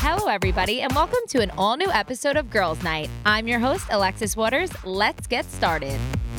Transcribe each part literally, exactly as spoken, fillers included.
Hello, everybody, and welcome to an all-new episode of Girls Night. I'm your host, Alexis Waters. Let's get started.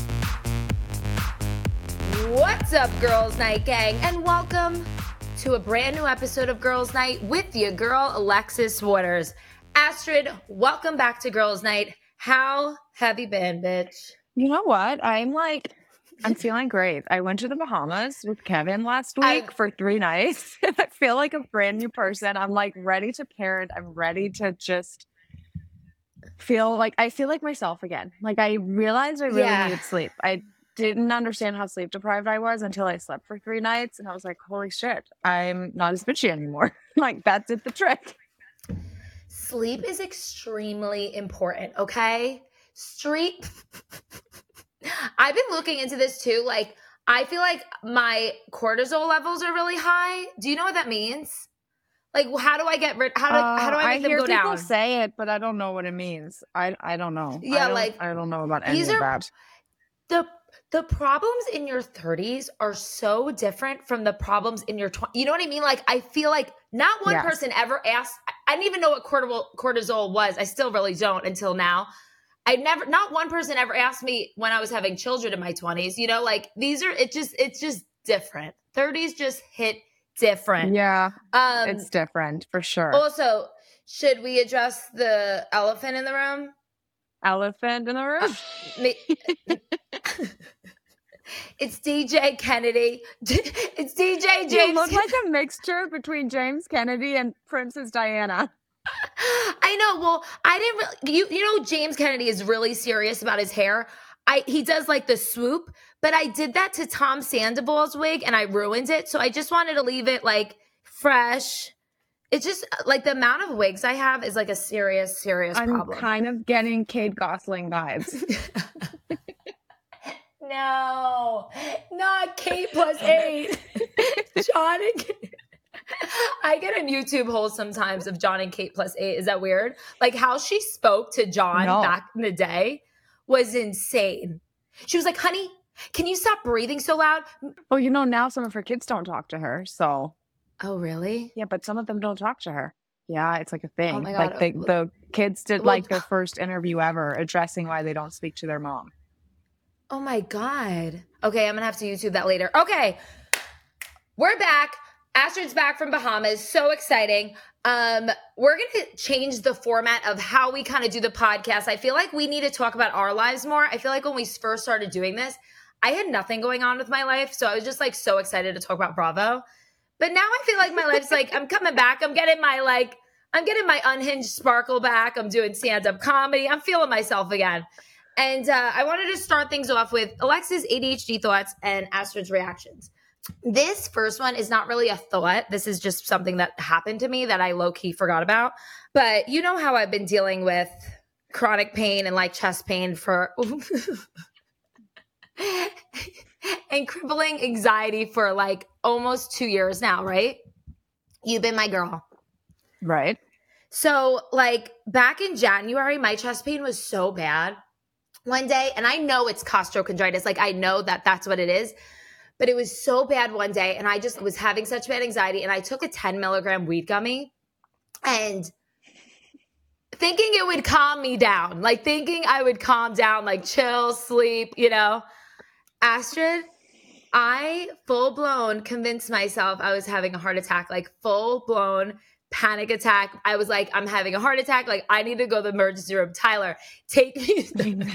What's up, Girls Night gang, and welcome to a brand new episode of Girls Night with your girl, Alexis Waters. Astrid, welcome back to Girls Night. How have you been, bitch? You know what? I'm like, I'm feeling great. I went to the Bahamas with Kevin last week I, for three nights. I feel like a brand new person. I'm like ready to parent. I'm ready to just feel like, I feel like myself again. Like I realized I really yeah. needed sleep. I didn't understand how sleep deprived I was until I slept for three nights. And I was like, holy shit, I'm not as bitchy anymore. Like that did the trick. Sleep is extremely important, okay? Street. I've been looking into this too. Like, I feel like my cortisol levels are really high. Do you know what that means? Like, how do I get rid? How do uh, how do I make I them go down? I hear people say it, but I don't know what it means. I I don't know. Yeah, I don't, like I don't know about any these of are, that. The the problems in your thirties are so different from the problems in your twenties. You know what I mean? Like, I feel like not one yes. person ever asked. I didn't even know what cortisol cortisol was. I still really don't until now. I never, not one person ever asked me when I was having children in my twenties, you know, like these are, it just, it's just different. thirties just hit different. Yeah, um, it's different for sure. Also, should we address the elephant in the room? Elephant in the room? Uh, me, it's D J Kennedy. It's D J James. You look like a mixture between James Kennedy and Princess Diana. I know. Well, I didn't really, you, you know, James Kennedy is really serious about his hair. I, he does like the swoop, but I did that to Tom Sandoval's wig and I ruined it. So I just wanted to leave it like fresh. It's just like the amount of wigs I have is like a serious, serious I'm problem. I'm kind of getting Kate Gosling vibes. No, not Kate plus eight. John and Kate. I get a YouTube hole sometimes of John and Kate plus eight. Is that weird? Like how she spoke to John no. back in the day was insane. She was like, honey, can you stop breathing so loud? Well, you know, now some of her kids don't talk to her. So. Oh, really? Yeah, but some of them don't talk to her. Yeah, it's like a thing. Oh my God. Like they, the kids did like their first interview ever addressing why they don't speak to their mom. Oh my God. Okay, I'm going to have to YouTube that later. Okay, we're back. Astrid's back from Bahamas. So exciting. Um, we're going to change the format of how we kind of do the podcast. I feel like we need to talk about our lives more. I feel like when we first started doing this, I had nothing going on with my life. So I was just like so excited to talk about Bravo. But now I feel like my life's like, I'm coming back. I'm getting my like, I'm getting my unhinged sparkle back. I'm doing stand-up comedy. I'm feeling myself again. And uh, I wanted to start things off with Alexa's A D H D thoughts and Astrid's reactions. This first one is not really a thought. This is just something that happened to me that I low-key forgot about. But you know how I've been dealing with chronic pain and like chest pain for and crippling anxiety for like almost two years now, right? You've been my girl. Right. So like back in January, my chest pain was so bad one day. And I know it's costochondritis. Like I know that that's what it is. But it was so bad one day, and I just was having such bad anxiety, and I took a ten milligram weed gummy, and thinking it would calm me down, like thinking I would calm down, like chill, sleep, you know. Astrid, I full-blown convinced myself I was having a heart attack, like full-blown panic attack. I was like, I'm having a heart attack. Like, I need to go to the emergency room. Tyler, take me.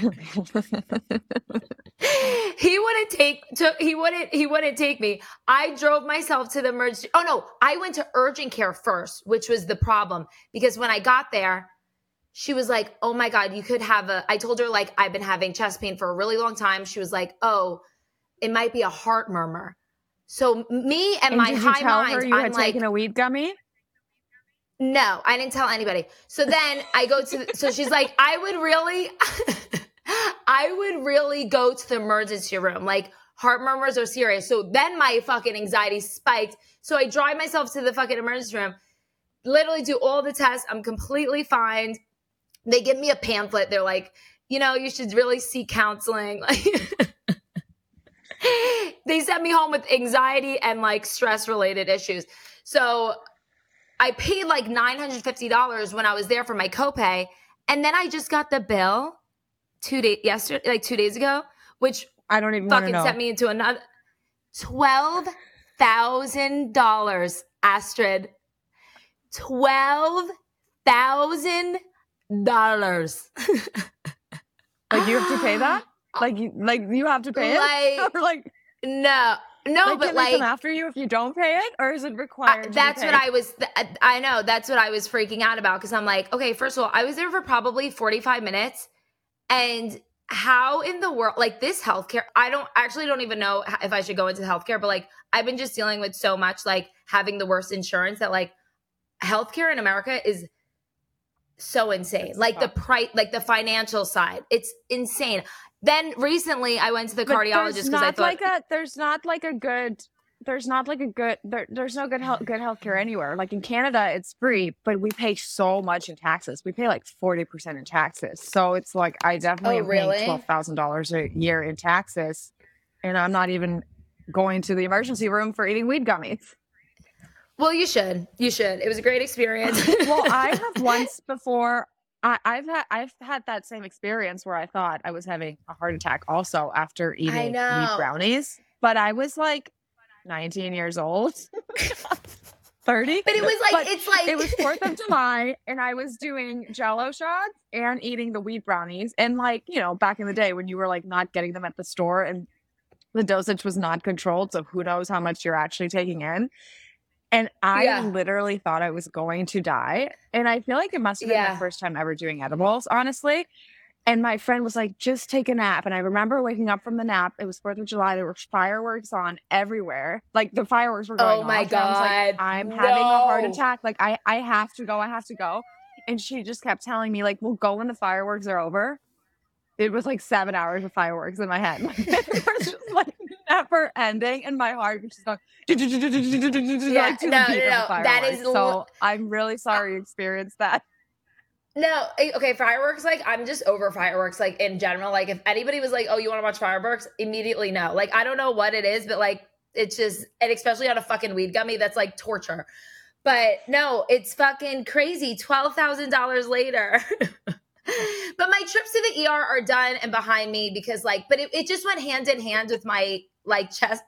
He wouldn't take to, he wouldn't he wouldn't take me. I drove myself to the emergency. Oh no, I went to urgent care first, which was the problem because when I got there, she was like, "Oh my God, you could have a." I told her like I've been having chest pain for a really long time. She was like, "Oh, it might be a heart murmur." So me and, and my did high you tell mind, her you I'm had like, taken a weed gummy? No, I didn't tell anybody. So then I go to, so she's like, I would really, I would really go to the emergency room. Like heart murmurs are serious. So then my fucking anxiety spiked. So I drive myself to the fucking emergency room, literally do all the tests. I'm completely fine. They give me a pamphlet. They're like, you know, you should really seek counseling. Like they sent me home with anxiety and like stress related issues. So I paid like nine hundred fifty dollars when I was there for my copay. And then I just got the bill two days yesterday, like two days ago, which I don't even want to fucking know. sent me into another twelve thousand dollars, Astrid. Twelve thousand dollars. Like you have to pay that? Like you like you have to pay like, it? Or like no, no, like, but can like they come after you if you don't pay it, or is it required? Uh, to that's be what paid? I was. Th- I know that's what I was freaking out about because I'm like, okay, first of all, I was there for probably forty-five minutes, and how in the world, like this healthcare? I don't actually don't even know if I should go into healthcare, but like I've been just dealing with so much, like having the worst insurance that like healthcare in America is so insane. It's like tough. the price, like the financial side, it's insane. Then recently, I went to the But cardiologist there's because I not thought like a there's not like a good there's not like a good there, there's no good health good healthcare anywhere. Like in Canada, it's free, but we pay so much in taxes. We pay like forty percent in taxes. So it's like I definitely Oh, am paying really? twelve thousand dollars a year in taxes, and I'm not even going to the emergency room for eating weed gummies. well, you should, you should. It was a great experience. Well, I have once before. I, I've had I've had that same experience where I thought I was having a heart attack also after eating wheat know. brownies, but I was like nineteen years old, thirty. But it was like, But it's like, it was Fourth of July, and I was doing Jello shots and eating the wheat brownies. And like you know, back in the day when you were like not getting them at the store and the dosage was not controlled, so who knows how much you're actually taking in. And I Yeah. literally thought I was going to die. And I feel like it must have been Yeah. my first time ever doing edibles, honestly. And my friend was like, just take a nap. And I remember waking up from the nap. It was fourth of July. There were fireworks on everywhere. Like the fireworks were going Oh my off. And I was like, God. I'm having a heart No. attack. Like I, I have to go. I have to go. And she just kept telling me like, we'll go when the fireworks are over. It was like seven hours of fireworks in my head. It was just like never ending. And my heart was just going, Yeah, like to no, the beat no, of the no. That fireworks. is So l- I'm really sorry you experienced that. no, eh, okay, fireworks, like, I'm just over fireworks, like, in general. Like, if anybody was like, oh, you want to watch fireworks? Immediately no. Like, I don't know what it is, but, like, it's just, and especially on a fucking weed gummy, that's, like, torture. But, no, it's fucking crazy. twelve thousand dollars later. But my trips to the E R are done and behind me because, like, but it, it just went hand in hand with my, like, chest.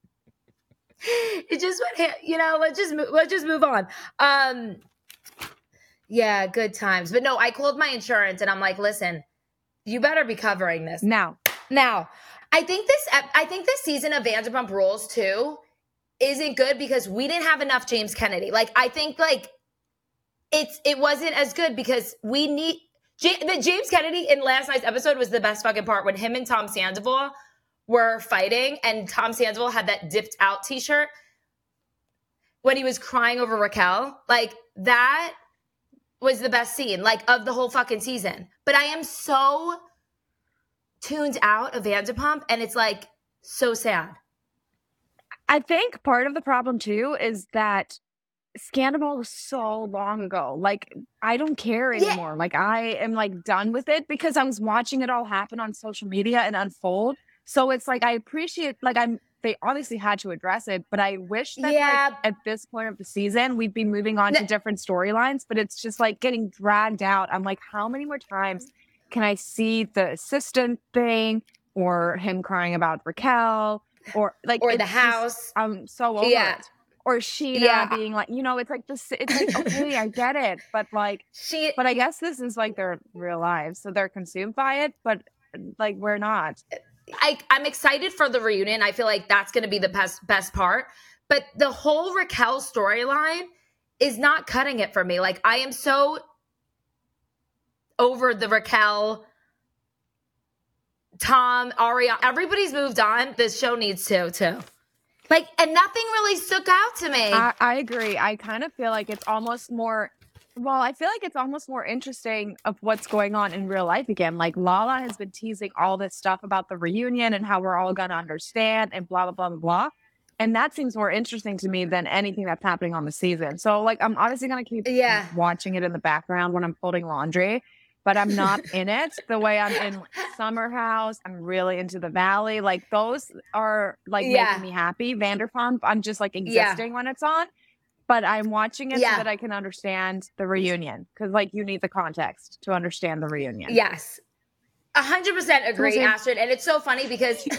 It just went, hand, you know, let's just, move, let's just move on. Um, Yeah, good times. But no, I called my insurance and I'm like, listen, you better be covering this. Now, Now, I think this ep- I think this season of Vanderpump Rules too isn't good because we didn't have enough James Kennedy. Like I think like it's it wasn't as good because we need J- the James Kennedy in last night's episode was the best fucking part when him and Tom Sandoval were fighting and Tom Sandoval had that dipped out t-shirt when he was crying over Raquel. Like that was the best scene, like, of the whole fucking season. But I am so tuned out of Vanderpump, and it's, like, so sad. I think part of the problem, too, is that Scandal was so long ago. Like, I don't care Yeah. anymore. Like, I am, like, done with it because I was watching it all happen on social media and unfold. So it's, like, I appreciate, like, I'm, they obviously had to address it, but I wish that, Yeah. like, at this point of the season, we'd be moving on No. to different storylines, but it's just, like, getting dragged out. I'm like, how many more times can I see the assistant thing or him crying about Raquel or, like, Or it's the just- house. I'm so over Yeah. it. Or Sheena Yeah. being like, you know, it's like this. It's like, okay, I get it, but like, She, but I guess this is like their real lives, so they're consumed by it. But like, we're not. I, I'm excited for the reunion. I feel like that's going to be the best best part. But the whole Raquel storyline is not cutting it for me. Like, I am so over the Raquel, Tom, Ariana. Everybody's moved on. This show needs to, too. Like, and nothing really stuck out to me. I, I agree. I kind of feel like it's almost more. Well, I feel like it's almost more interesting of what's going on in real life again. Like Lala has been teasing all this stuff about the reunion and how we're all going to understand and blah, blah, blah, blah, blah. And that seems more interesting to me than anything that's happening on the season. So like, I'm obviously going to keep Yeah. watching it in the background when I'm folding laundry, but I'm not in it the way I'm in Summer House. I'm really into The Valley. Like those are like Yeah. making me happy. Vanderpump, I'm just like Yeah. existing when it's on. but I'm watching it Yeah. so that I can understand the reunion. Because, like, you need the context to understand the reunion. Yes. A hundred percent agree, Listen. Astrid. And it's so funny because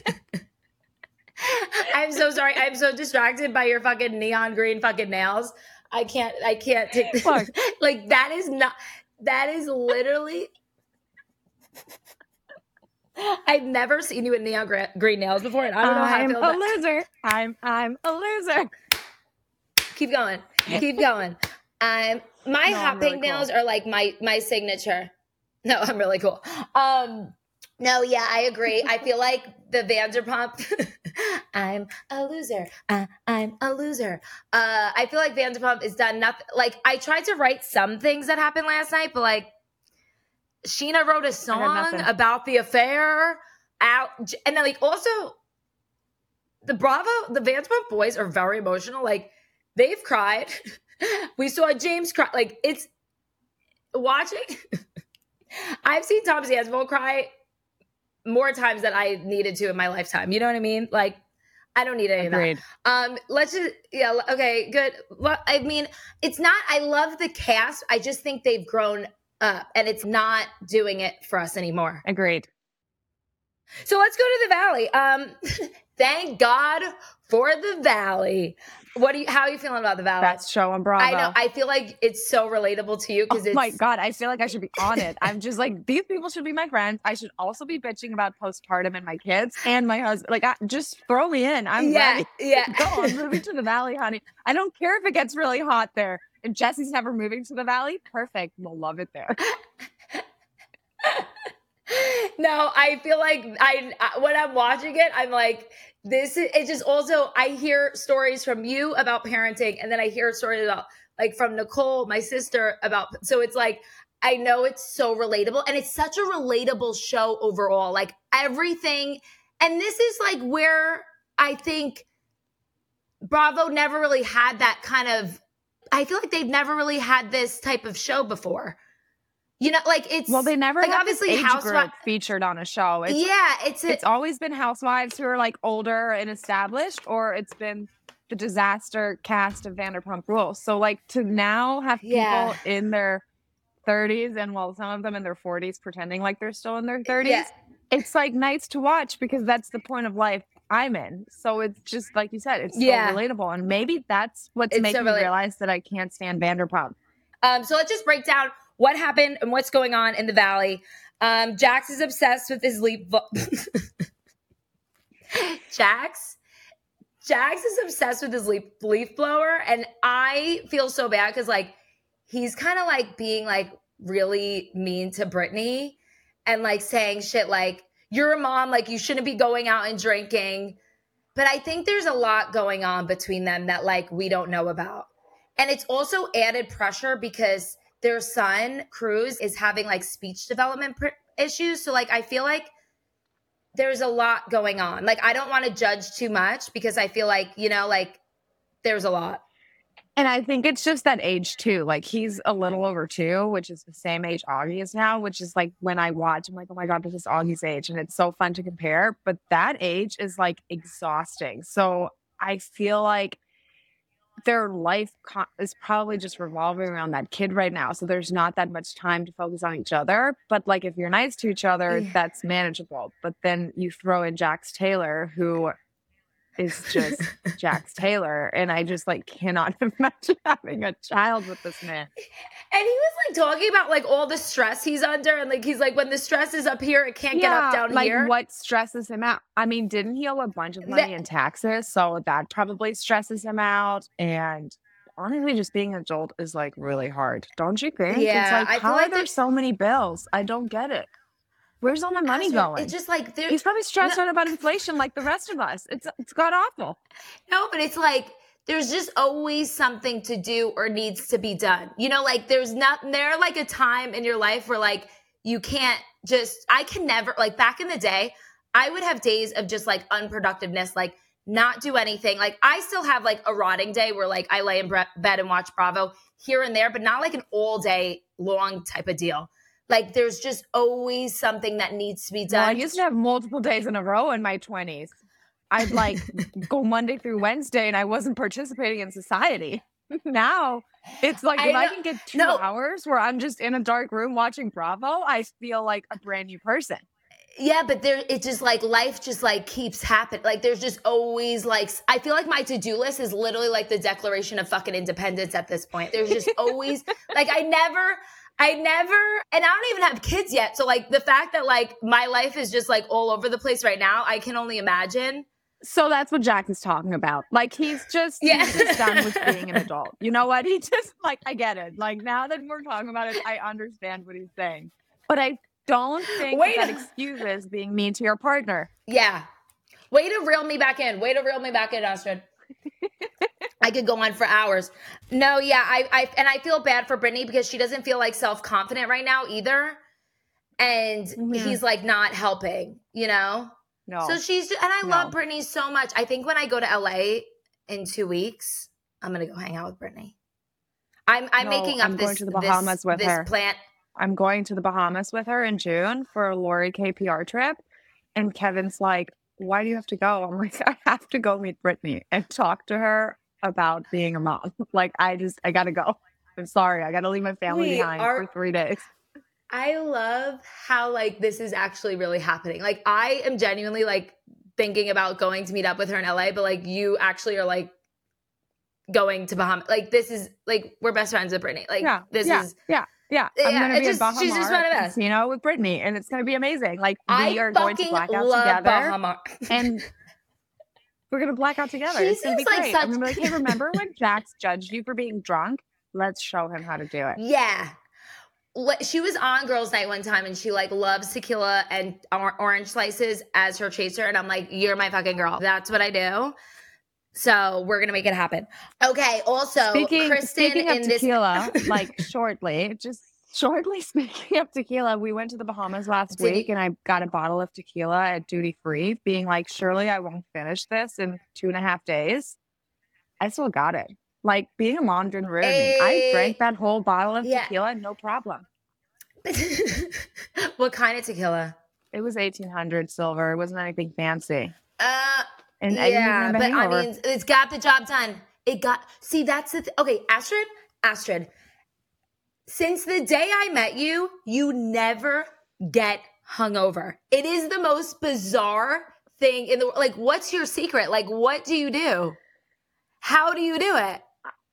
I'm so sorry. I'm so distracted by your fucking neon green fucking nails. I can't, I can't take this. Look. Like, that is not, that is literally, I've never seen you with neon gra- green nails before, and I don't know how I'm I feel a about loser. I'm I'm a loser. Keep going. Keep going. Um, my No, hot I'm really pink cool. nails are like my my signature. No, I'm really cool. Um, no, yeah, I agree. I feel like the Vanderpump. I'm a loser. Uh, I'm a loser. Uh, I feel like Vanderpump is done nothing. Like, I tried to write some things that happened last night, but like Sheena wrote a song nothing. about the affair out, and then like also the Bravo, the Vanderpump boys are very emotional. Like, they've cried. We saw James cry. Like, it's watching. I've seen Tom Sandoval cry more times than I needed to in my lifetime. You know what I mean? Like, I don't need any Agreed. of that. Um, let's just, yeah, okay, good. Well, I mean, it's not, I love the cast. I just think they've grown up and it's not doing it for us anymore. Agreed. So let's go to the Valley. Um, thank God for the Valley. What do you, how are you feeling about the Valley? Best show on Bravo. I know. I feel like it's so relatable to you because Oh it's my God, I feel like I should be on it. I'm just like, these people should be my friends. I should also be bitching about postpartum and my kids and my husband. Like, I, just throw me in. I'm yeah, ready. yeah. Go, I'm moving to the Valley, honey. I don't care if it gets really hot there. And Jesse's never moving to the Valley. Perfect. We'll love it there. No, I feel like I, I when I'm watching it, I'm like, this is, it just also, I hear stories from you about parenting, and then I hear stories about, like, from Nicole, my sister, about, so it's like, I know it's so relatable, and it's such a relatable show overall, like everything, and this is like where I think Bravo never really had that kind of, I feel like they've never really had this type of show before. You know, like it's well, they never like have obviously this age housewives group featured on a show. It's, yeah, it's a, it's always been housewives who are like older and established, or it's been the disaster cast of Vanderpump Rules. So like to now have people Yeah. in their thirties and well, some of them in their forties pretending like they're still in their thirties. Yeah. It's like nice to watch because that's the point of life I'm in. So it's just like you said, it's Yeah. so relatable, and maybe that's what's It's making so me relatable. realize that I can't stand Vanderpump. Um, so let's just break down what happened and what's going on in the Valley. Um, Jax is obsessed with his leaf. Vo- Jax, Jax is obsessed with his leaf leaf blower, and I feel so bad because like he's kind of like being like really mean to Brittany and like saying shit like you're a mom, like you shouldn't be going out and drinking. But I think there's a lot going on between them that like we don't know about, and it's also added pressure because their son, Cruz, is having like speech development pr- issues. So like, I feel like there's a lot going on. Like, I don't want to judge too much because I feel like, you know, like there's a lot. And I think it's just that age too. Like he's a little over two, which is the same age Augie is now, which is like when I watch, I'm like, oh my God, this is Augie's age. And it's so fun to compare. But that age is like exhausting. So I feel like their life co- is probably just revolving around that kid right now. So there's not that much time to focus on each other. But like if you're nice to each other, Yeah. that's manageable. But then you throw in Jax Taylor, who is just Jax Taylor. And I just like cannot imagine having a child with this man. And he was like talking about like all the stress he's under. And like, he's like, when the stress is up here, it can't get up down like here. what stresses him out? I mean, didn't he owe a bunch of money The- in taxes? So that probably stresses him out. And honestly, just being an adult is like really hard. Don't you think? Yeah, It's I like, feel how like are there there's- so many bills? I don't get it. Where's all my money Astrid, going? It's just like, there, He's probably stressed No. out about inflation like the rest of us. It's it's got awful. no, but it's like, there's just always something to do or needs to be done. You know, like there's not there like a time in your life where like you can't just I can never like back in the day, I would have days of just like unproductiveness, like not do anything. Like I still have like a rotting day where like I lay in bre- bed and watch Bravo here and there, but not like an all day long type of deal. Like there's just always something that needs to be Well, I done. used to have multiple days in a row in my twenties. I'd like go Monday through Wednesday and I wasn't participating in society. Now it's like I if I know- can get two no. hours where I'm just in a dark room watching Bravo, I feel like a brand new person. Yeah, but there, it's just like life just like keeps happening. Like there's just always like, I feel like my to-do list is literally like the Declaration of fucking Independence at this point. There's just always like, I never, I never, and I don't even have kids yet. So like the fact that like my life is just like all over the place right now, I can only imagine. So that's what Jack is talking about. Like he's just, Yeah. he's just done with being an adult. You know what? He just like, I get it. Like now that we're talking about it, I understand what he's saying. But I don't think Wait that a- excuses being mean to your partner. Yeah. Way to reel me back in. Way to reel me back in, Astrid. I could go on for hours. No, yeah, I, I and I feel bad for Brittany because she doesn't feel like self-confident right now either. And Mm-hmm. he's like not helping, you know? No. So she's, and I No. love Brittany so much. I think when I go to L A in two weeks, I'm going to go hang out with Brittany. I'm, I'm No, making up I'm this, going to the Bahamas this, with this her. plant. I'm going to the Bahamas with her in June for a Lori K P R trip. And Kevin's like, why do you have to go? I'm like, I have to go meet Brittany and talk to her about being a mom. Like, I just, I got to go. I'm sorry. I got to leave my family Wait, behind are- for three days. I love how like this is actually really happening. Like I am genuinely like thinking about going to meet up with her in L A, but like you actually are like going to Bahamas. Like this is like we're best friends with Brittany. Like Yeah, this yeah, is yeah, yeah. Yeah, I'm gonna it be just- at Bahamar she's just one of us. casino with Brittany, and it's gonna be amazing. Like we I are going to fucking black out love together, Bahamar. and we're gonna black out together. She it's gonna be seems like great. such- I'm gonna be like, hey, remember when Jax judged you for being drunk? Let's show him how to do it. Yeah. Le- She was on Girls Night one time and she like loves tequila and or- orange slices as her chaser. And I'm like, you're my fucking girl. That's what I do. So we're going to make it happen. Okay. Also, Speaking, Kristen speaking of in this. tequila, like shortly, just shortly speaking of tequila, we went to the Bahamas last Did week you- and I got a bottle of tequila at duty free, being like, surely I won't finish this in two and a half days. I still got it. Like being a mom didn't ruin me. I Eh, drank that whole bottle of yeah. tequila, no problem. What kind of tequila? It was eighteen hundred silver. It wasn't anything fancy. Uh, And I didn't even yeah, have a but I hangover. mean, it's got the job done. It got, see, that's the, th- okay, Astrid, Astrid, since the day I met you, you never get hungover. It is the most bizarre thing in the world. Like, what's your secret? Like, what do you do? How do you do it?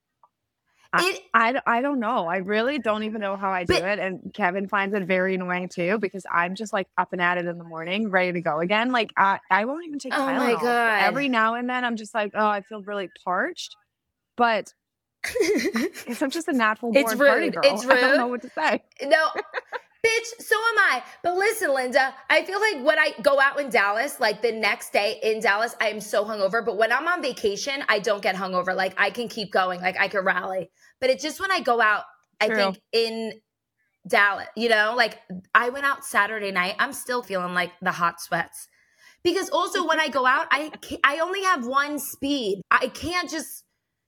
I- It, I, I don't know. I really don't even know how I do But- it. And Kevin finds it very annoying too because I'm just like up and at it in the morning, ready to go again. Like I, I won't even take Oh Tylenol. my God. Every now and then I'm just like, oh, I feel really parched. But because I'm just a natural born It's party rude. girl. It's I don't rude. know what to say. No, bitch, so am I. But listen, Linda, I feel like when I go out in Dallas, like the next day in Dallas, I am so hungover. But when I'm on vacation, I don't get hungover. Like I can keep going. Like I can rally. But it's just when I go out, I True. think in Dallas, you know, like I went out Saturday night. I'm still feeling like the hot sweats. Because also when I go out, I ca- I only have one speed. I can't just.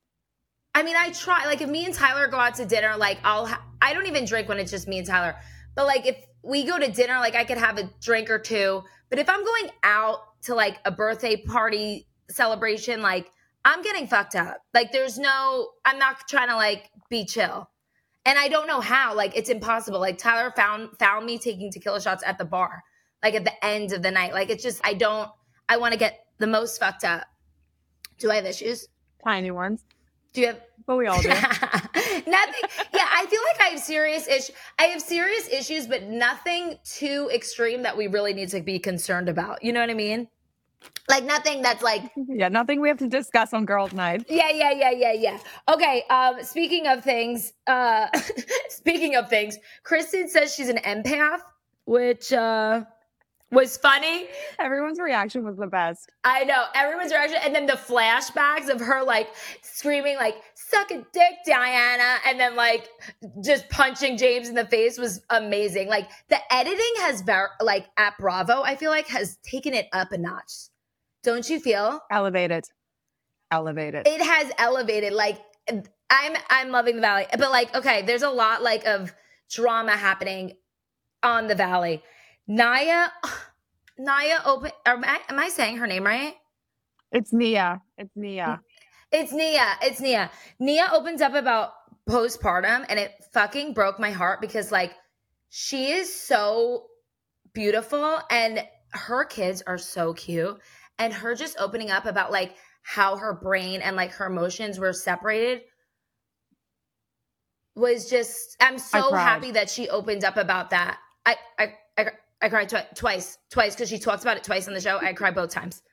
I mean, I try. Like if me and Tyler go out to dinner, like I'll. Ha- I don't even drink when it's just me and Tyler. But like if we go to dinner, like I could have a drink or two. But if I'm going out to like a birthday party celebration, like I'm getting fucked up. Like there's no. I'm not trying to like be chill. And I don't know how. Like it's impossible. Like Tyler found found me taking tequila shots at the bar. Like at the end of the night. Like it's just, I don't, I want to get the most fucked up. Do I have issues? Tiny ones. Do you have? But we all do. Nothing. Yeah, I feel like I have serious issues. I have serious issues, but nothing too extreme that we really need to be concerned about. You know what I mean? Like nothing that's like, Yeah, nothing we have to discuss on girls' night. yeah, yeah, yeah, yeah, yeah. Okay. Um, speaking of things, uh, speaking of things, Kristen says she's an empath, which uh was funny. Everyone's reaction was the best. I know everyone's reaction, and then the flashbacks of her like screaming, like "suck a dick, Diana," and then like just punching James in the face was amazing. Like the editing has ver- like at Bravo, I feel like has taken it up a notch. Don't you feel? Elevated. Elevated. It has elevated. Like I'm, I'm loving the Valley, but like okay, there's a lot like of drama happening on the Valley. Naya, Naya open. Am I, am I saying her name right? It's Nia. It's Nia. It's Nia. It's Nia. Nia opens up about postpartum, and it fucking broke my heart because, like, she is so beautiful, and her kids are so cute. And her just opening up about, like, how her brain and, like, her emotions were separated was just, I'm so happy that she opened up about that. I I I, I cried twi- twice, twice, because she talks about it twice on the show. I cried both times.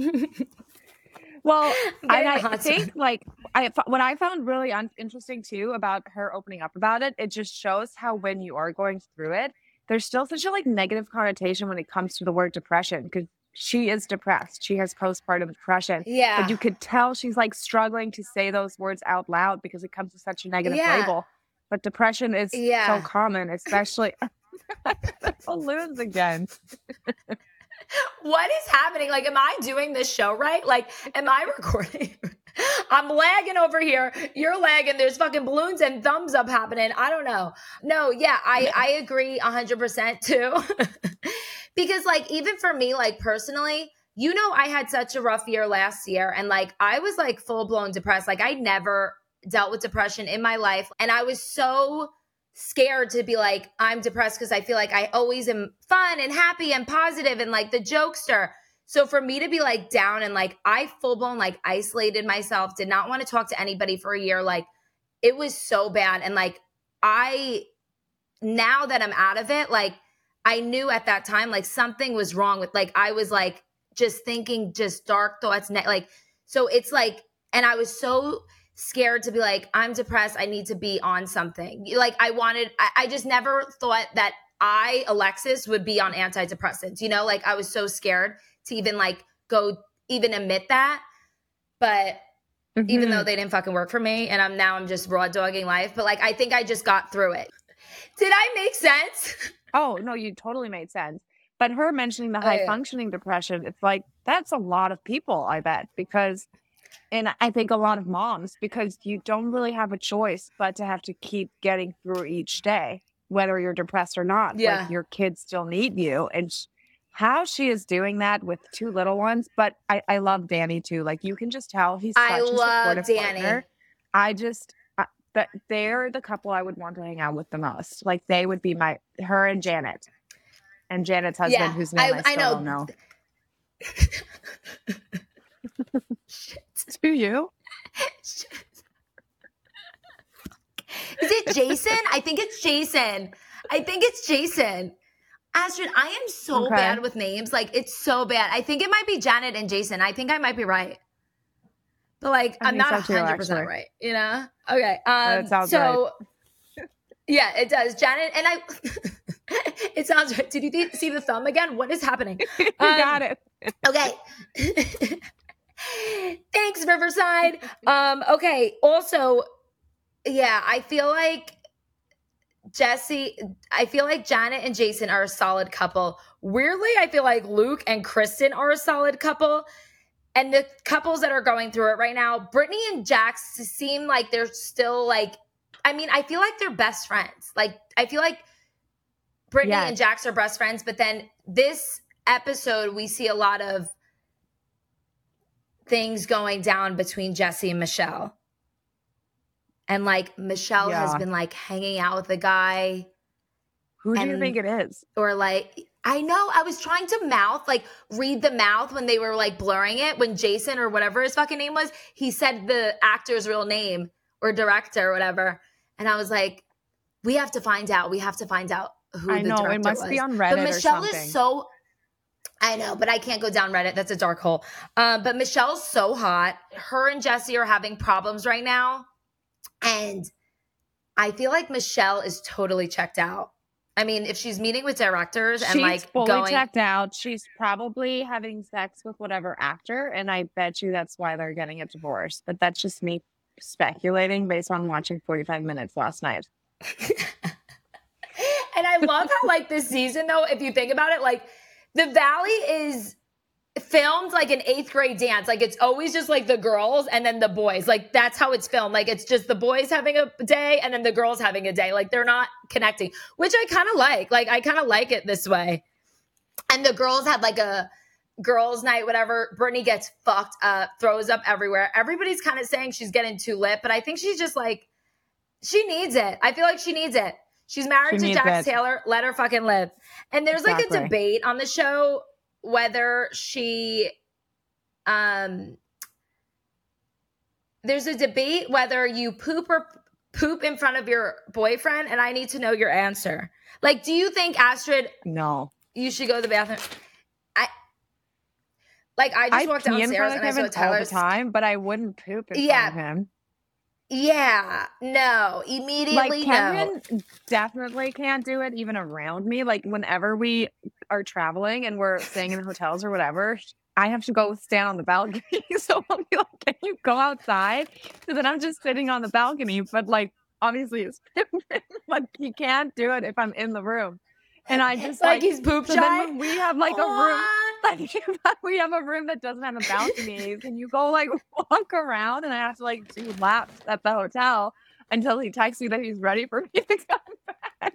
Well, and I think like I what I found really un- interesting too about her opening up about it, it just shows how when you are going through it, there's still such a like negative connotation when it comes to the word depression, because she is depressed. She has postpartum depression. Yeah. But you could tell she's like struggling to say those words out loud because it comes with such a negative yeah. label. But depression is yeah. so common, especially balloons again. What is happening? Like, am I doing this show right? Like, am I recording? I'm lagging over here. You're lagging. There's fucking balloons and thumbs up happening. I don't know. No, yeah, I, I agree one hundred percent too. Because, like, even for me, like, personally, you know, I had such a rough year last year. And, like, I was, like, full-blown depressed. Like, I never dealt with depression in my life. And I was so scared to be like, I'm depressed because I feel like I always am fun and happy and positive and like the jokester. So for me to be like down and like I full blown like isolated myself, did not want to talk to anybody for a year. Like it was so bad. And like I, now that I'm out of it, like I knew at that time, like something was wrong with like, I was like just thinking just dark thoughts. Like, so it's like, and I was so scared to be like, I'm depressed. I need to be on something. Like I wanted, I, I just never thought that I, Alexis, would be on antidepressants, you know, like I was so scared to even like go even admit that. But mm-hmm. even though they didn't fucking work for me and I'm now I'm just raw dogging life, but like, I think I just got through it. Did I make sense? Oh, no, you totally made sense. But her mentioning the high oh, yeah. functioning depression, it's like, that's a lot of people, I bet, because and I think a lot of moms, because you don't really have a choice but to have to keep getting through each day, whether you're depressed or not. Yeah. Like your kids still need you. And sh- how she is doing that with two little ones. But I, I love Danny too. Like you can just tell he's such I a love supportive Danny. partner. I just, I, that they're the couple I would want to hang out with the most. Like they would be my, her and Janet. And Janet's husband, yeah, whose name I, I still I know. don't know. Shit. Do you? Is it Jason? I think it's Jason. I think it's Jason. Astrid, I am so okay. bad with names. Like, it's so bad. I think it might be Janet and Jason. I think I might be right. But, like, I I'm not one hundred percent too, right, you know? Okay. Um, sounds so, right. Yeah, it does. Janet, and I, it sounds right. Did you th- see the thumb again? What is happening? you um, got it. Okay. Thanks, Riverside. Um, okay. Also, yeah, I feel like Jesse, I feel like Janet and Jason are a solid couple. Weirdly, I feel like Luke and Kristen are a solid couple. And the couples that are going through it right now, Brittany and Jax seem like they're still like, I mean, I feel like they're best friends. Like, I feel like Brittany yes. and Jax are best friends. But then this episode, we see a lot of things going down between Jesse and Michelle. And like Michelle yeah. has been like hanging out with a guy. Who do and, you think it is? Or like, I know, I was trying to mouth, like read the mouth when they were like blurring it. When Jason or whatever his fucking name was, he said the actor's real name or director or whatever. And I was like, we have to find out. We have to find out who I the know, director it must was. be on Reddit but Michelle or something. is so, I know, but I can't go down Reddit. That's a dark hole. Um, but Michelle's so hot. Her and Jesse are having problems right now. And I feel like Michelle is totally checked out. I mean, if she's meeting with directors and she's like fully going checked out, she's probably having sex with whatever actor. And I bet you that's why they're getting a divorce. But that's just me speculating based on watching forty-five minutes last night. And I love how like this season though, if you think about it, like the Valley is filmed like an eighth grade dance. Like it's always just like the girls and then the boys. Like that's how it's filmed. Like it's just the boys having a day and then the girls having a day. Like they're not connecting, which I kind of like. Like I kind of like it this way. And the girls had like a girls' night, whatever. Brittany gets fucked up, throws up everywhere. Everybody's kind of saying she's getting too lit, but I think she's just like, she needs it. I feel like she needs it. She's married She to needs Jax it. Taylor. Let her fucking live. And there's like a Exactly. debate on the show whether she, um, there's a debate whether you poop or poop in front of your boyfriend, and I need to know your answer. Like, do you think, Astrid, No. you should go to the bathroom? I like I just I walked pee in downstairs front and of I him saw all the Taylor's. time, but I wouldn't poop in Yeah. front of him. Yeah, no, immediately Like, no. Kevin definitely can't do it even around me. Like, whenever we are traveling and we're staying in hotels or whatever, I have to go stand on the balcony. So I'll be like, can you go outside? So then I'm just sitting on the balcony. But, like, obviously it's like he can't do it if I'm in the room. And I just like, like, he's poop so shy. then when we have like a room, Aw. like we have a room that doesn't have a balcony, can you go like walk around? And I have to like do laps at the hotel until he texts me that he's ready for me to come back.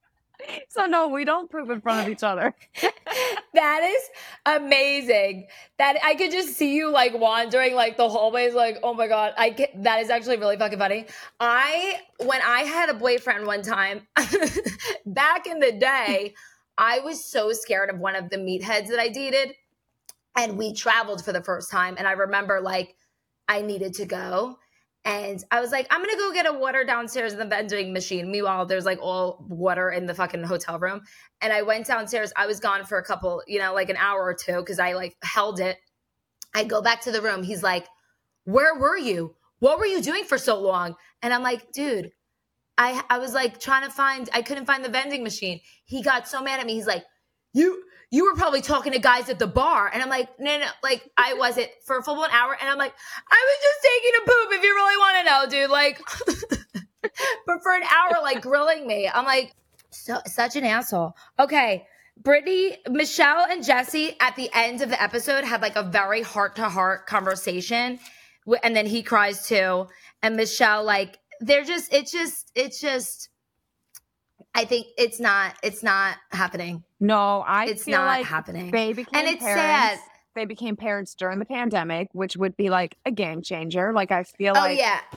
So no, we don't poop in front of each other. That is amazing. That I could just see you like wandering like the hallways, like, oh my God. I get that is actually really fucking funny. I when I had a boyfriend one time back in the day, I was so scared of one of the meatheads that I dated. And we traveled for the first time. And I remember like I needed to go. And I was like, I'm going to go get a water downstairs in the vending machine. Meanwhile, there's like all water in the fucking hotel room. And I went downstairs. I was gone for a couple, you know, like an hour or two because I like held it. I go back to the room. He's like, where were you? What were you doing for so long? And I'm like, dude, I, I was like trying to find, I couldn't find the vending machine. He got so mad at me. He's like, you, you were probably talking to guys at the bar. And I'm like, no, no, like I wasn't for a full one hour. And I'm like, I was just taking a poop if you really want to know, dude. Like, but for an hour, like grilling me. I'm like, so such an asshole. Okay. Brittany, Michelle and Jesse at the end of the episode had like a very heart to heart conversation. And then he cries too. And Michelle, like, they're just, it's just, it's just, I think it's not, it's not happening. No, I It's feel not like happening. they became And it's parents. sad. They became parents during the pandemic, which would be like a game changer. Like I feel Oh, like yeah.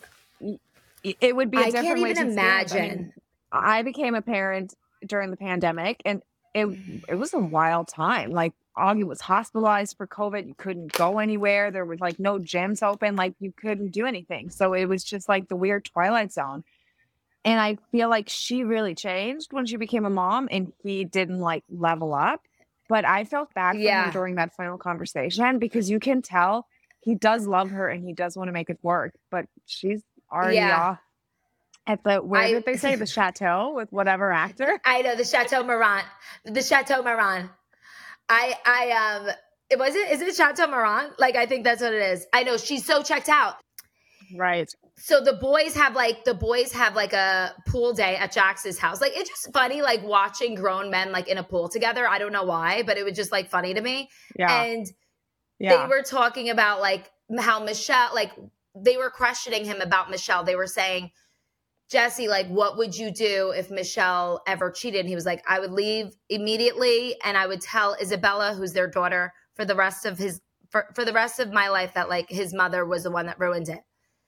y- it would be a I different can't way even to experience. I mean, imagine. I became a parent during the pandemic, and it it was a wild time. Like Augie was hospitalized for COVID. You couldn't go anywhere. There was like no gyms open. Like you couldn't do anything. So it was just like the weird Twilight Zone. And I feel like she really changed when she became a mom, and he didn't like level up. But I felt bad for Yeah. him during that final conversation because you can tell he does love her and he does want to make it work. But she's already Yeah. off at the, where I- did they say, the chateau with whatever actor? I know the Chateau Marant, the Chateau Marant. I, I, um, it was it, is it Chateau Marant? Like, I think that's what it is. I know she's so checked out. Right. So the boys have like, the boys have like a pool day at Jax's house. Like, it's just funny, like watching grown men like in a pool together. I don't know why, but it was just like funny to me. Yeah. And yeah. they were talking about like how Michelle, like they were questioning him about Michelle. They were saying, Jesse, like, what would you do if Michelle ever cheated? And he was like, I would leave immediately and I would tell Isabella, who's their daughter, for the rest of his for, for the rest of my life that like his mother was the one that ruined it.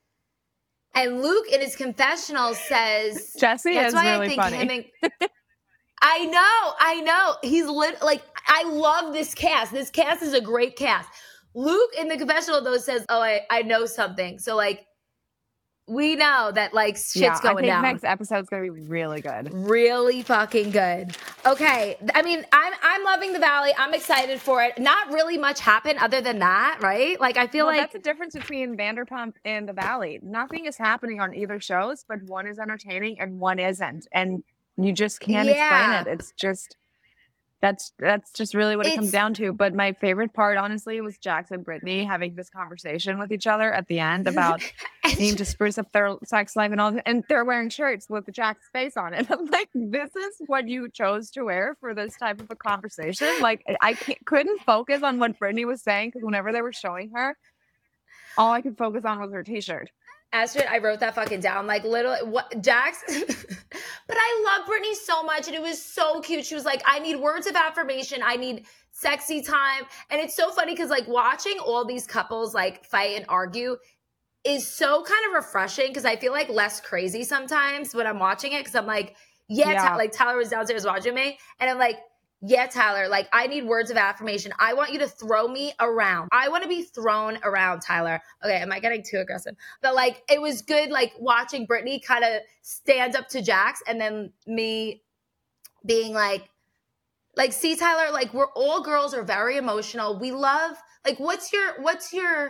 And Luke in his confessional says Jesse that's is why really I think funny. him and I know, I know. He's lit like I love this cast. This cast is a great cast. Luke in the confessional though says, "Oh, I, I know something." So like we know that like shit's yeah, going I think down. next episode's gonna be really good. Really fucking good. Okay. I mean, I'm I'm loving the Valley. I'm excited for it. Not really much happened other than that, right? Like I feel Well, like that's the difference between Vanderpump and the Valley. Nothing is happening on either shows, but one is entertaining and one isn't, and you just can't Yeah. explain it. It's just that's that's just really what it comes It's- down to. But my favorite part, honestly, was Jax and Brittany having this conversation with each other at the end about needing to spruce up their sex life and all, and they're wearing shirts with the Jax face on it. I'm like, this is what you chose to wear for this type of a conversation. Like, I can't, couldn't focus on what Brittany was saying because whenever they were showing her, all I could focus on was her T-shirt. Astrid, I wrote that fucking down. Like, literally, what, Jax? But I love Brittany so much, and it was so cute. She was like, I need words of affirmation. I need sexy time. And it's so funny because, like, watching all these couples, like, fight and argue is so kind of refreshing because I feel, like, less crazy sometimes when I'm watching it because I'm like, yeah, Yeah. Ta- like, Tyler was downstairs watching me, and I'm like, yeah, Tyler, like, I need words of affirmation. I want you to throw me around. I want to be thrown around, Tyler. Okay, am I getting too aggressive? But, like, it was good, like, watching Brittany kind of stand up to Jax and then me being like, like, see, Tyler, like, we're all girls are very emotional. We love, like, what's your, what's your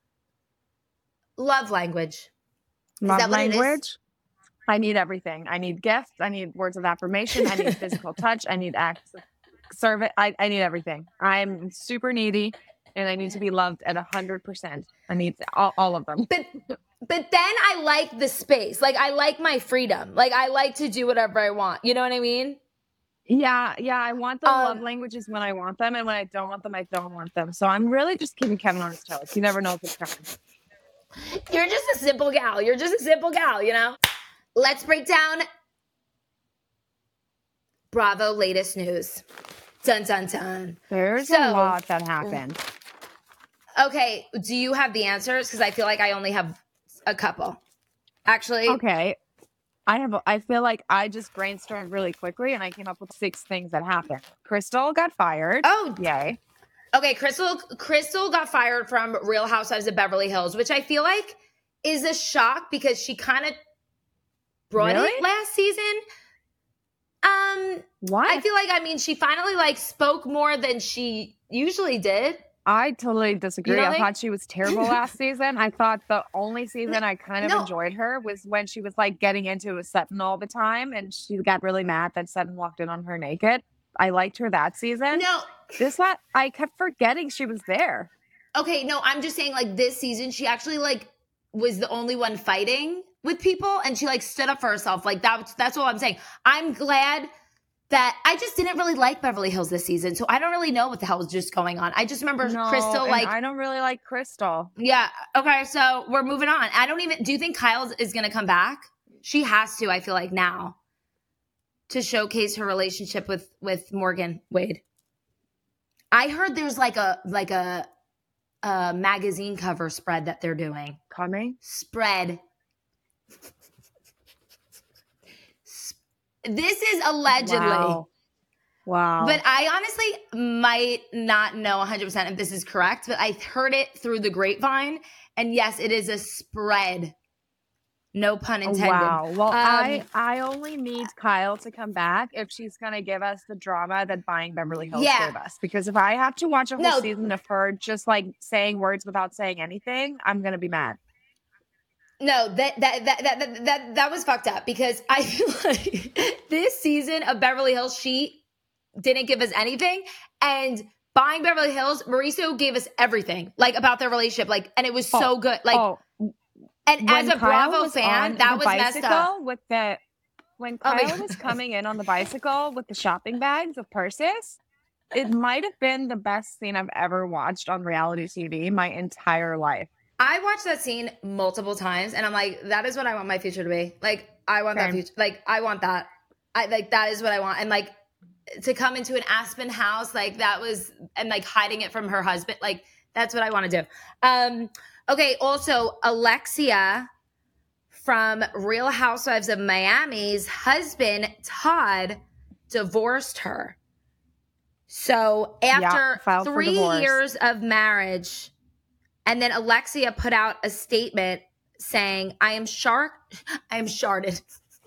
love language? Is Love that what it is? language. I need everything. I need gifts. I need words of affirmation. I need physical touch. I need acts of service. I, I need everything. I'm super needy and I need to be loved at a hundred percent. I need all, all of them. But but then I like the space. Like, I like my freedom. Like, I like to do whatever I want. You know what I mean? Yeah, yeah. I want the Um, love languages when I want them, and when I don't want them, I don't want them. So I'm really just keeping Kevin on his toes. You never know if it's coming. You're just a simple gal. You're just a simple gal, you know? Let's break down Bravo latest news. Dun, dun, dun. There's So- a lot that happened. Okay, do you have the answers? Because I feel like I only have a couple. Actually, Okay. I have. I feel like I just brainstormed really quickly, and I came up with six things that happened. Crystal got fired. oh, Yay! okay, Crystal Crystal got fired from Real Housewives of Beverly Hills, which I feel like is a shock because she kind of brought Really? it last season. Um, What? I feel like, I mean, she finally, like, spoke more than she usually did. I totally disagree. You know, I like- thought she was terrible last season. I thought the only season I kind of No. enjoyed her was when she was like getting into it with Sutton all the time, and she got really mad that Sutton walked in on her naked. I liked her that season. No, This lot, I kept forgetting she was there. okay, no, I'm just saying, like, this season, she actually, like, was the only one fighting with people, and she, like, stood up for herself. Like, that, that's all I'm saying. I'm glad that I just didn't really like Beverly Hills this season, so I don't really know what the hell was just going on. I just remember No, Crystal, and like, I don't really like Crystal. yeah, okay, so we're moving on. I don't even, do you think Kyle is going to come back? She has to, I feel like, now, to showcase her relationship with, with Morgan Wade. I heard there's, like, a, like, a, a magazine cover spread that they're doing. Coming? Spread. This is allegedly. Wow. Wow. But I honestly might not know one hundred percent if this is correct, but I heard it through the grapevine. And yes, it is a spread. No pun intended. Wow. Well, Um, I I only need Kyle to come back if she's gonna give us the drama that Buying Beverly Hills Yeah. gave us. Because if I have to watch a whole No. season of her just like saying words without saying anything, I'm gonna be mad. No, that that, that that that that that was fucked up because I feel like this season of Beverly Hills, she didn't give us anything. And Buying Beverly Hills, Mauricio gave us everything, like about their relationship, like, and it was so Oh, good. Like, oh, and when as a Kyle Bravo was fan, on that the was messed up. bicycle with the when Oh my Kyle God. was coming in on the bicycle with the shopping bags of purses, it might have been the best scene I've ever watched on reality T V my entire life. I watched that scene multiple times, and I'm like, that is what I want my future to be. Like, I want that Same. future. Like, I want that. I like that is what I want. And like to come into an Aspen house, like that was, and like hiding it from her husband. Like that's what I want to do. Um, okay. Also, Alexia from Real Housewives of Miami's husband Todd divorced her. So after filed for three divorce. years of marriage. And then Alexia put out a statement saying, I am shark I am sharded.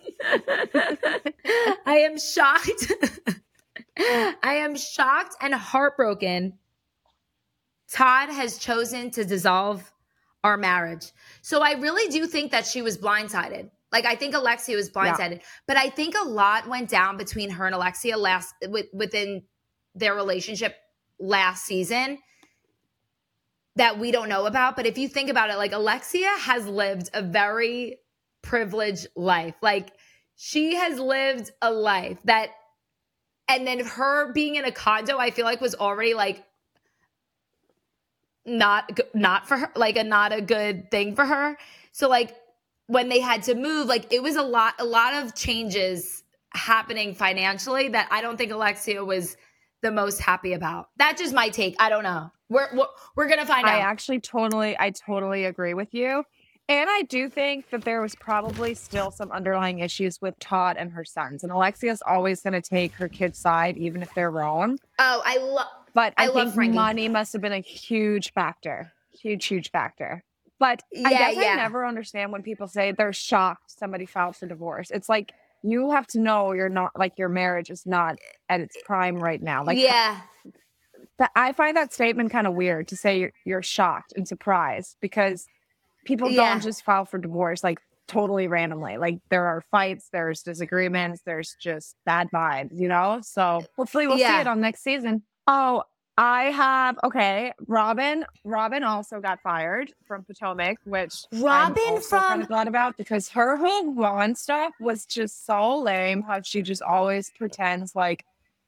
I am shocked. I am shocked and heartbroken. Todd has chosen to dissolve our marriage. So I really do think that she was blindsided. Like I think Alexia was blindsided. Yeah. But I think a lot went down between her and Alexia last with, within their relationship last season that we don't know about. But if you think about it, like Alexia has lived a very privileged life. Like she has lived a life that, and then her being in a condo, I feel like was already like not, not for her, like a, not a good thing for her. So like when they had to move, like it was a lot, a lot of changes happening financially that I don't think Alexia was the most happy about. That's just my take. I don't know. We're we're, we're gonna find I out. actually totally, I totally agree with you. And I do think that there was probably still some underlying issues with Todd and her sons. And Alexia's always going to take her kid's side, even if they're wrong. Oh, I love. But I, I love think Frankie. money must have been a huge factor, huge, huge factor. But I Yeah, guess yeah. I never understand when people say they're shocked somebody filed for divorce. It's like, you have to know you're not, like, your marriage is not at its prime right now. Like, yeah. that, I find that statement kind of weird to say you're, you're shocked and surprised, because people Yeah. don't just file for divorce like totally randomly. Like, there are fights, there's disagreements, there's just bad vibes, you know? So hopefully we'll Yeah. see it on next season. Oh, I have, okay, Robin. Robin also got fired from Potomac, which Robin I'm also kind from- of glad about, because her whole Juan stuff was just so lame. How she just always pretends like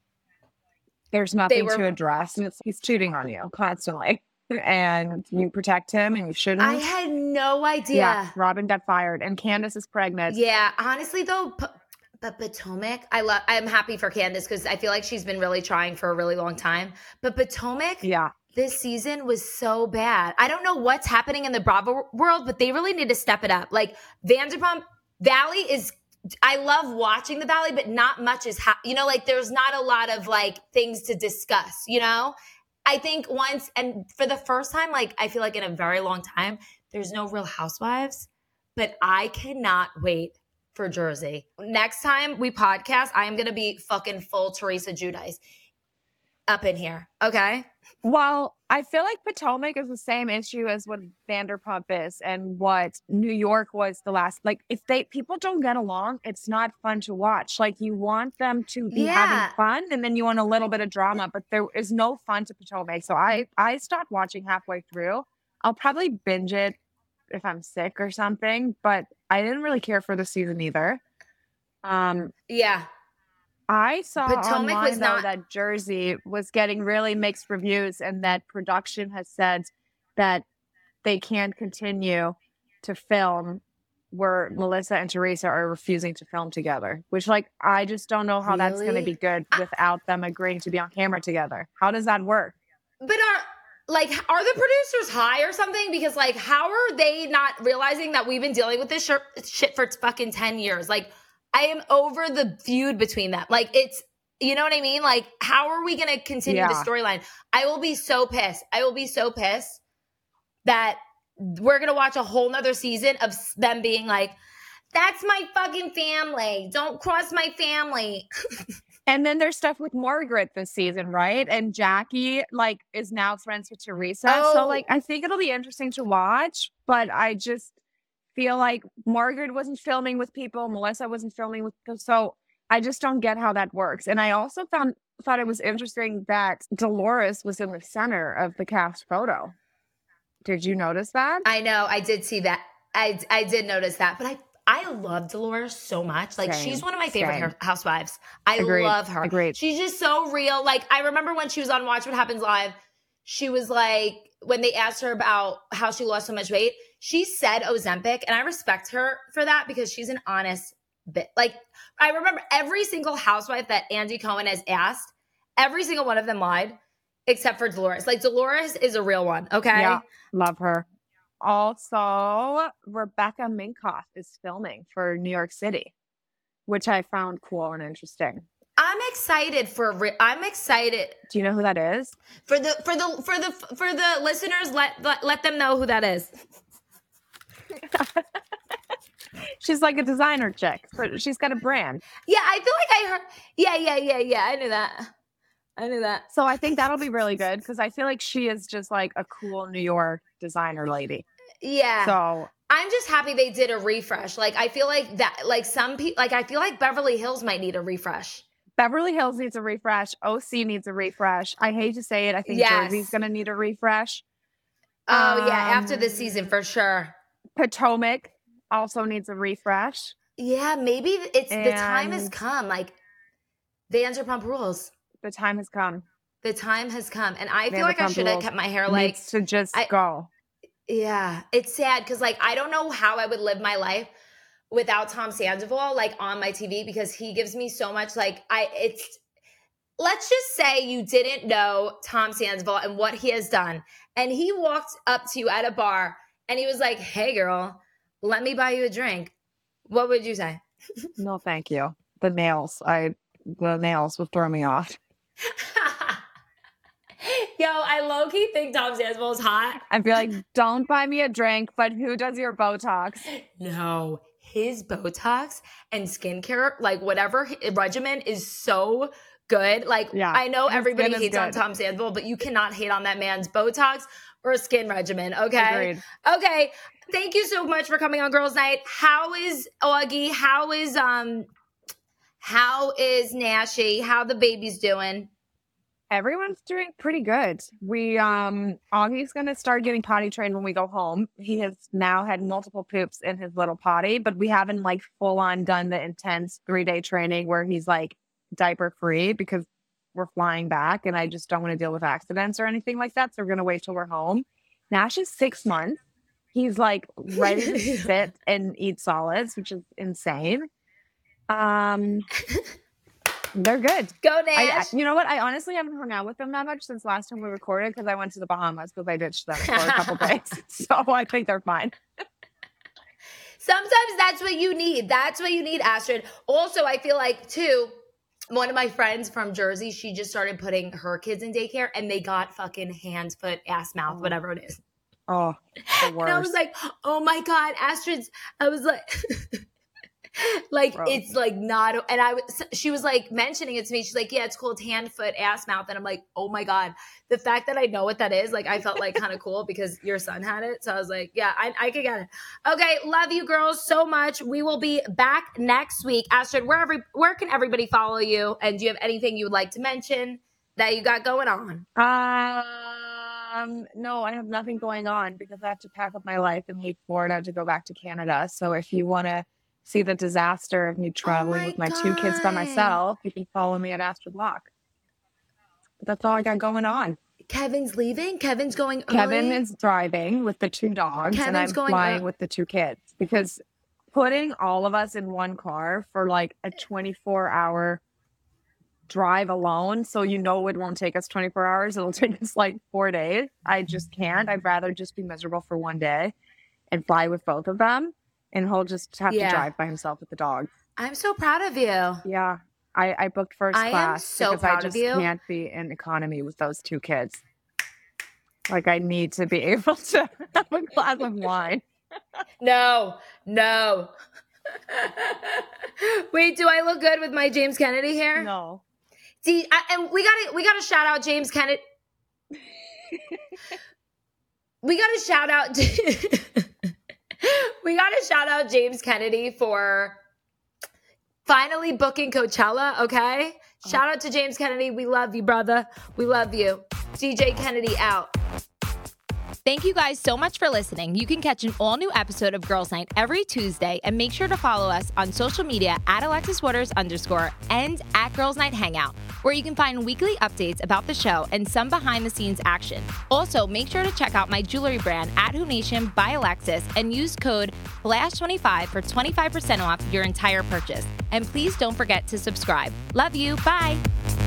there's nothing were- to address, and it's, he's cheating on you constantly, and you protect him, and you shouldn't. I had no idea. Yeah, Robin got fired, and Candace is pregnant. Yeah, honestly though, P- but Potomac, I love. I'm happy for Candace because I feel like she's been really trying for a really long time. But Potomac, Yeah. this season was so bad. I don't know what's happening in the Bravo world, but they really need to step it up. Like Vanderpump Valley is. I love watching the Valley, but not much is ha- you know, like there's not a lot of like things to discuss. You know, I think once and for the first time, like I feel like in a very long time, there's no Real Housewives. But I cannot wait for Jersey. Next time we podcast, I am going to be fucking full Teresa Giudice up in here. Okay. Well, I feel like Potomac is the same issue as what Vanderpump is and what New York was the last. Like, if they people don't get along, it's not fun to watch. Like, you want them to be Yeah. having fun, and then you want a little bit of drama, but there is no fun to Potomac. So I I stopped watching halfway through. I'll probably binge it if I'm sick or something, but I didn't really care for the season either. Um, Yeah. I saw Potomac online was though not- that Jersey was getting really mixed reviews, and that production has said that they can't continue to film where Melissa and Teresa are refusing to film together, which, like, I just don't know how that's going to Really? be good without them agreeing to be on camera together. How does that work? But are like are the producers high or something? Because like how are they not realizing that we've been dealing with this shir- shit for fucking ten years? Like I am over the feud between them. Like it's you know what I mean? Like how are we going to continue the Yeah. storyline? I will be so pissed. I will be so pissed that we're going to watch a whole nother season of s- them being like, that's my fucking family. Don't cross my family. And then there's stuff with Margaret this season, right? And Jackie, like, is now friends with Teresa. Oh. So, like, I think it'll be interesting to watch, but I just feel like Margaret wasn't filming with people, Melissa wasn't filming with people. So I just don't get how that works. And I also found thought it was interesting that Dolores was in the center of the cast photo. Did you notice that? I know. I did see that. I, I did notice that. But I I love Dolores so much. Like, Same, she's one of my favorite same. hair- housewives. I Agreed, love her. agreed. She's just so real. Like, I remember when she was on Watch What Happens Live, she was like, when they asked her about how she lost so much weight, she said Ozempic. And I respect her for that because she's an honest bit. Like, I remember every single housewife that Andy Cohen has asked, every single one of them lied, except for Dolores. Like, Dolores is a real one, okay? Yeah, love her. Also, Rebecca Minkoff is filming for New York City, which I found cool and interesting. I'm excited for. Re- I'm excited Do you know who that is? for the for the for the for the listeners. Let let, let them know who that is. She's like a designer chick, but she's got a brand. Yeah, I feel like I heard. Yeah, yeah, yeah, yeah. I knew that. I knew that. So I think that'll be really good because I feel like she is just like a cool New York designer lady. Yeah. So I'm just happy they did a refresh. Like I feel like that. Like some people. Like I feel like Beverly Hills might need a refresh. Beverly Hills needs a refresh. O C needs a refresh. I hate to say it. I think Yes. Jersey's going to need a refresh. Oh yeah, after Um, this season for sure. Potomac also needs a refresh. Yeah, maybe it's the time has And- come. Like Vanderpump Rules. The time has come. The time has come, and I feel like I Vanderpump should have Rules kept my hair like needs to just I- go. Yeah, it's sad because like I don't know how I would live my life without Tom Sandoval like on my T V because he gives me so much like I it's let's just say you didn't know Tom Sandoval and what he has done and he walked up to you at a bar and he was like, "Hey girl, let me buy you a drink." What would you say? No, thank you. The nails, I the nails would throw me off. Yo, I low-key think Tom Sandoval is hot. I'd be like, don't buy me a drink, but who does your Botox? No, his Botox and skincare, like whatever regimen is so good. Like, yeah, I know everybody hates on Tom Sandoval, but you cannot hate on that man's Botox or skin regimen, okay? Agreed. Okay, thank you so much for coming on Girls Night. How is Augie? How is, um, how is Nashi? How the baby's doing? Everyone's doing pretty good. We, um, Augie's going to start getting potty trained when we go home. He has now had multiple poops in his little potty, but we haven't like full on done the intense three day training where he's like diaper free because we're flying back and I just don't want to deal with accidents or anything like that. So we're going to wait till we're home. Nash is six months. He's like ready to sit and eat solids, which is insane. Um, They're good. Go, Nash. I, I, you know what? I honestly haven't hung out with them that much since last time we recorded because I went to the Bahamas because I ditched them for a couple days. So I think they're fine. Sometimes that's what you need. That's what you need, Astrid. Also, I feel like, too, one of my friends from Jersey, she just started putting her kids in daycare and they got fucking hands, foot, ass, mouth, oh. whatever it is. Oh, the worst. And I was like, oh my God, Astrid's, I was like... like Bro. It's like not, and I was, she was like mentioning it to me. She's like, yeah, it's called hand, foot, ass, mouth. And I'm like, oh my God, the fact that I know what that is, like, I felt like kind of cool because your son had it. So I was like, yeah, I, I could get it. Okay. Love you girls so much. We will be back next week. Astrid, where every, where can everybody follow you? And do you have anything you would like to mention that you got going on? Um, no, I have nothing going on because I have to pack up my life and leave Florida to go back to Canada. So if you want to see the disaster of me traveling oh my with my God. two kids by myself, you can follow me at Astrid Locke. But that's all I got going on. Kevin's leaving? Kevin's going early? Kevin is driving with the two dogs Kevin's and I'm going flying early. with the two kids because putting all of us in one car for like a twenty-four hour drive alone, so you know it won't take us twenty-four hours, it'll take us like four days. I just can't. I'd rather just be miserable for one day and fly with both of them. And he'll just have yeah. to drive by himself with the dog. I'm so proud of you. Yeah. I, I booked first I class am so because proud I just of you. can't be in economy with those two kids. Like, I need to be able to have a glass of wine. No, no. Wait, do I look good with my James Kennedy hair? No. See, I, and we gotta we gotta shout out James Kennedy. we gotta shout out. We got to shout out James Kennedy for finally booking Coachella, okay? Oh. Shout out to James Kennedy. We love you, brother. We love you. D J Kennedy out. Thank you guys so much for listening. You can catch an all-new episode of Girls Night every Tuesday, and make sure to follow us on social media at Alexis Waters underscore and at Girls Night Hangout, where you can find weekly updates about the show and some behind-the-scenes action. Also, make sure to check out my jewelry brand at Who Nation by Alexis and use code flash twenty-five for twenty-five percent off your entire purchase. And please don't forget to subscribe. Love you. Bye.